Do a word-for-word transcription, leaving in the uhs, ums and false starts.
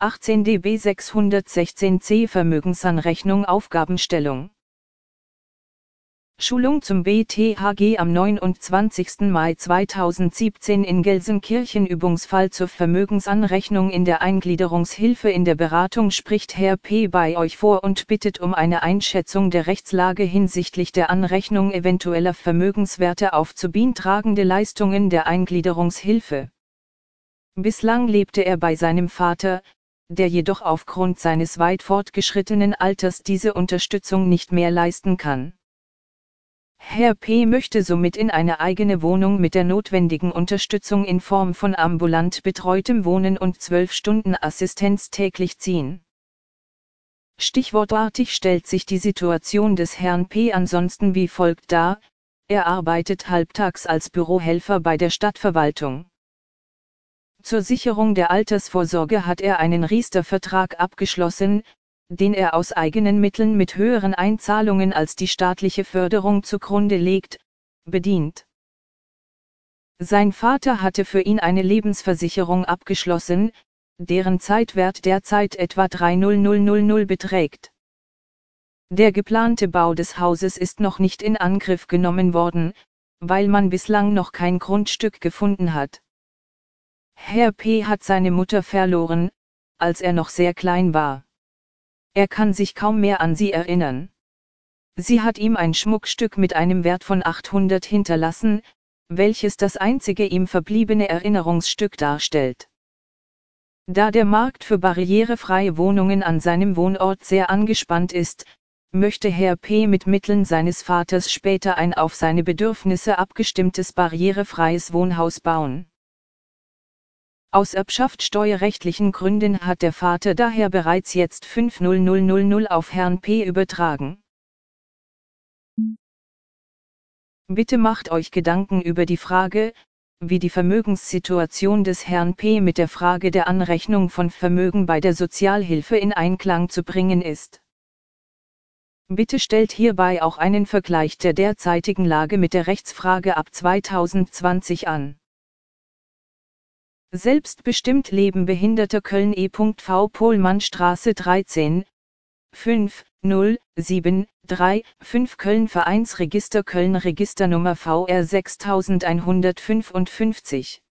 achtzehn D B sechshundertsechzehn C Vermögensanrechnung Aufgabenstellung. Schulung zum B T H G am neunundzwanzigsten Mai zweitausendsiebzehn in Gelsenkirchen. Übungsfall zur Vermögensanrechnung in der Eingliederungshilfe. In der Beratung spricht Herr P. bei euch vor und bittet um eine Einschätzung der Rechtslage hinsichtlich der Anrechnung eventueller Vermögenswerte auf zu beantragende Leistungen der Eingliederungshilfe. Bislang lebte er bei seinem Vater, der jedoch aufgrund seines weit fortgeschrittenen Alters diese Unterstützung nicht mehr leisten kann. Herr P. möchte somit in eine eigene Wohnung mit der notwendigen Unterstützung in Form von ambulant betreutem Wohnen und zwölf Stunden Assistenz täglich ziehen. Stichwortartig stellt sich die Situation des Herrn P. ansonsten wie folgt dar: Er arbeitet halbtags als Bürohelfer bei der Stadtverwaltung. Zur Sicherung der Altersvorsorge hat er einen Riester-Vertrag abgeschlossen, den er aus eigenen Mitteln mit höheren Einzahlungen als die staatliche Förderung zugrunde legt, bedient. Sein Vater hatte für ihn eine Lebensversicherung abgeschlossen, deren Zeitwert derzeit etwa dreitausendtausend beträgt. Der geplante Bau des Hauses ist noch nicht in Angriff genommen worden, weil man bislang noch kein Grundstück gefunden hat. Herr P. hat seine Mutter verloren, als er noch sehr klein war. Er kann sich kaum mehr an sie erinnern. Sie hat ihm ein Schmuckstück mit einem Wert von achthundert hinterlassen, welches das einzige ihm verbliebene Erinnerungsstück darstellt. Da der Markt für barrierefreie Wohnungen an seinem Wohnort sehr angespannt ist, möchte Herr P. mit Mitteln seines Vaters später ein auf seine Bedürfnisse abgestimmtes barrierefreies Wohnhaus bauen. Aus erbschaftssteuerrechtlichen Gründen hat der Vater daher bereits jetzt fünftausend auf Herrn P. übertragen. Bitte macht euch Gedanken über die Frage, wie die Vermögenssituation des Herrn P. mit der Frage der Anrechnung von Vermögen bei der Sozialhilfe in Einklang zu bringen ist. Bitte stellt hierbei auch einen Vergleich der derzeitigen Lage mit der Rechtsfrage ab zweitausendzwanzig an. Selbstbestimmt Leben Behinderter Köln E V Pohlmannstraße dreizehn, fünf null sieben drei fünf Köln Vereinsregister Köln Registernummer V R sechstausendeinhundertfünfundfünfzig